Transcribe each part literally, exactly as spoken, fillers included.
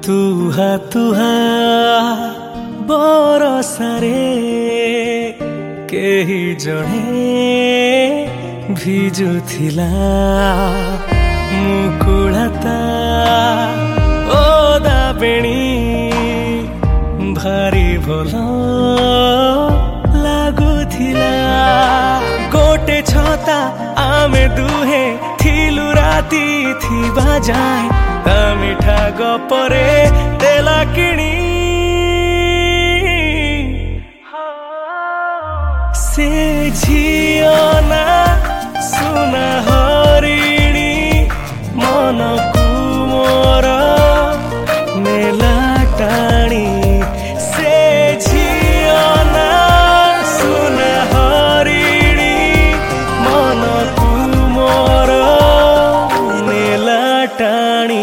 तुहा तुहा बरसारे केही जणे भिजुथिला मुकुड़ाता ओदा बेणी भारी भल लागुथिला गोटे छता आमे दुहे थिलु राती थिबा जाए ता मिठा गपरे तेला किणी से झियो ना सुना हरिणी मन को मोर नेला टाणी से झियो ना सुना हरिणी मन को मोर नेला टाणी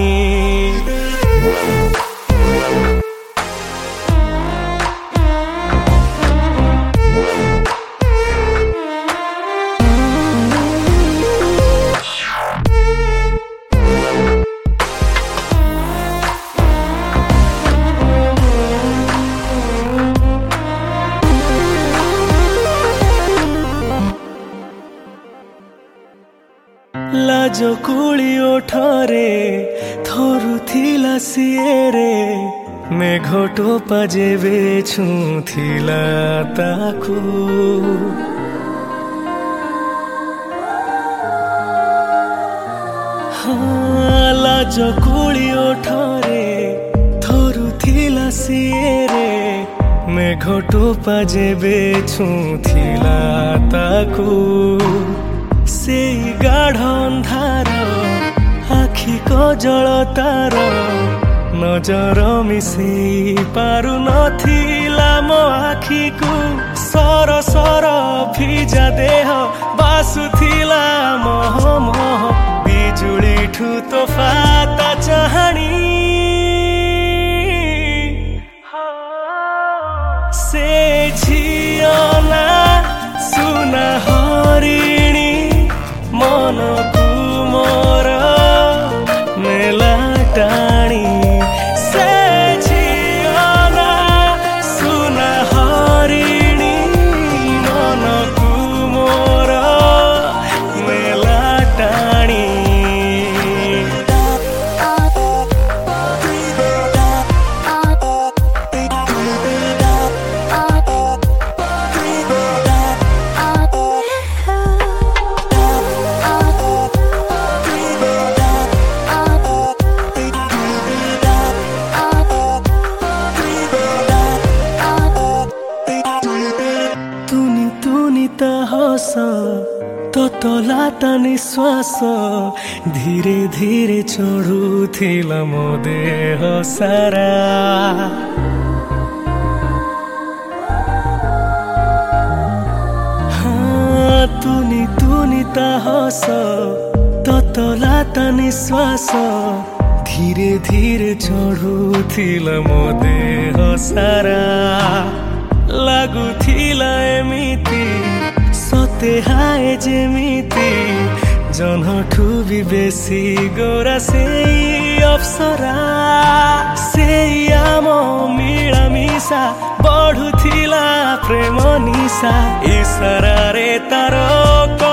लाजो कुली ओठरे थरुथिला सिएरे मेघ टोपा जेबे छुथिला ताकू हाँ लाजो कुली ओठरे थरुथिला सिएरे मेघ टोपा जेबे छुथिला ताकू से गाढ़ अंधार आखि को जल तार नजर मिसी पारु नथिला मो आखि को सर सर भिजा देह बासुथिला मोह मोह बिजुली ठु तोफाता चाहणी से झियो ना सुना हरिणी मन को मोर मेला टाणी से झियो ना सुना हरिणी मन को मोर मेला टाणी हस ततलाता निश्वास धीरे धीरे चढ़ुथिला मो देह सारा हाँ तुनी तुनी ता हस ततलाता निश्वास धीरे धीरे चढ़ुथिला मो देह सारा लागुथिला एमिति सते हाय जेमिति जनठु भी बेसी गोरा से अप्सरा से आम मिला मिसा बढ़ुथिला प्रेम निशा इशारा रे तार